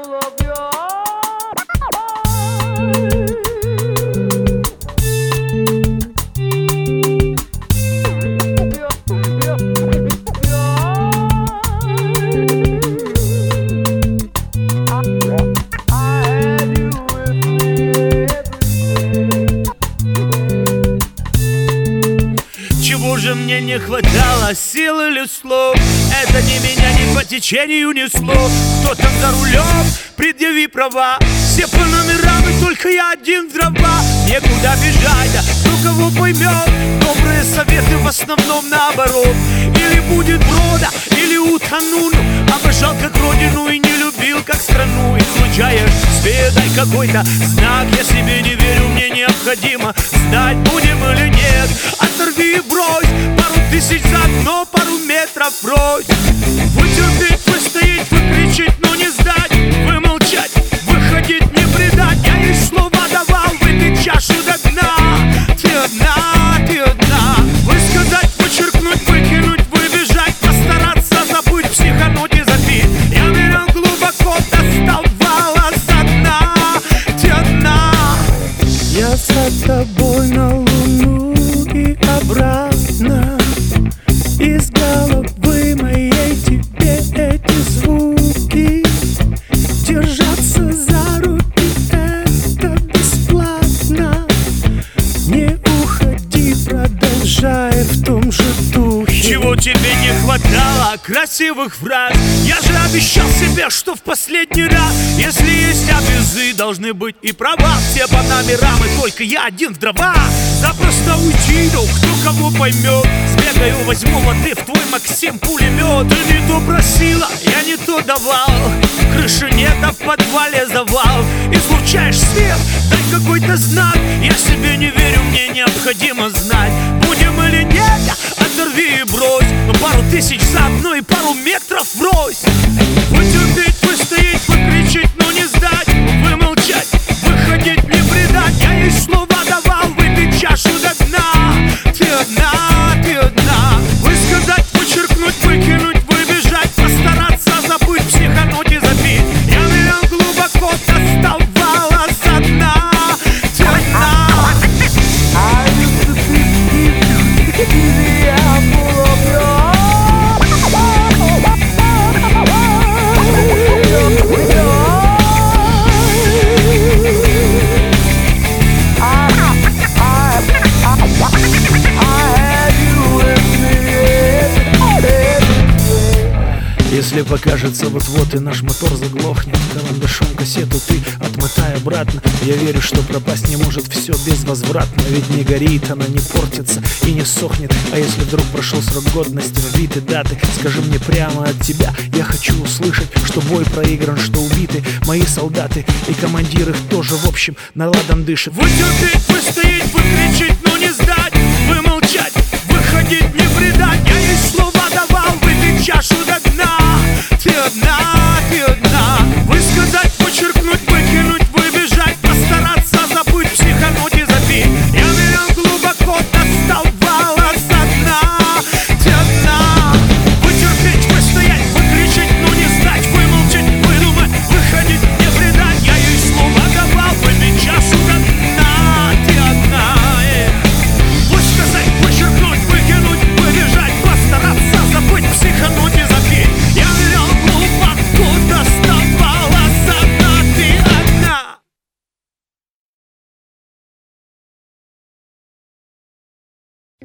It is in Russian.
Чего же мне не хватало, сил или слов? Это ни меня ни по течению несло. Кто там за рулем? Предъяви права. Все по номерам, и только я один в дрова. Некуда бежать, а кто кого поймет? Добрые советы в основном наоборот. Или будет брода, или утону. Обожал как родину и не любил как страну. Излучаешь свет, дай какой-то знак. Я себе не верю, мне необходимо знать, будем или нет. Оторви и брось, пару тысяч за дно, пару метров брось. Вытерпеть, выстоять, выкричить, но не сдать. Вымолчать, выходить, не предать. Я ей слова давал, выпить чашу до дна. Ты одна, ты одна. Высказать, вычеркнуть, выкинуть, выбежать. Постараться забыть, психануть и забить. Я нырял глубоко, достал волоса дна. Ты одна. Я за тобой на луну и обратно. Из головы моей тебе эти звуки. Держаться за руки — это бесплатно. Не уходи, продолжай в том же духе. Чего тебе не хватало? Красивых фраз. Я же обещал себе, что в последний раз. Если есть обязы, должны быть и права. Все по номерам, и только я один в дрова. Запросто уйти, ну кто кого поймет. Сбегаю, возьму воды в твой Максим пулемет. Ты не то просила, я не то давал. Крыши нет, а в подвале завал. Излучаешь свет, дай какой-то знак. Я себе не верю, мне необходимо знать, будем или нет. Оторви и брось, ну пару тысяч за одно и пару метров врозь. Вытерпеть, выстоять, выкричить, но не сдать. Вымолчать, выходить, не предать. Я ей слова давал, выпить чашу до дна. Ты одна, ты одна. Высказать, вычеркнуть, выкинуть, выбежать. Постараться забыть, психануть и забить. Я нырял глубоко, достал волоса дна. Ты одна. Если покажется вот-вот и наш мотор заглохнет, карандашом кассету ты отмотай обратно. Я верю, что пропасть не может все безвозвратно. Ведь не горит, она не портится и не сохнет. А если вдруг прошел срок годности, вбиты даты, скажи мне прямо от тебя. Я хочу услышать, что бой проигран, что убиты мои солдаты. И командир их тоже, в общем, на ладан дышит. Вытерпеть, выстоять, выкричить, но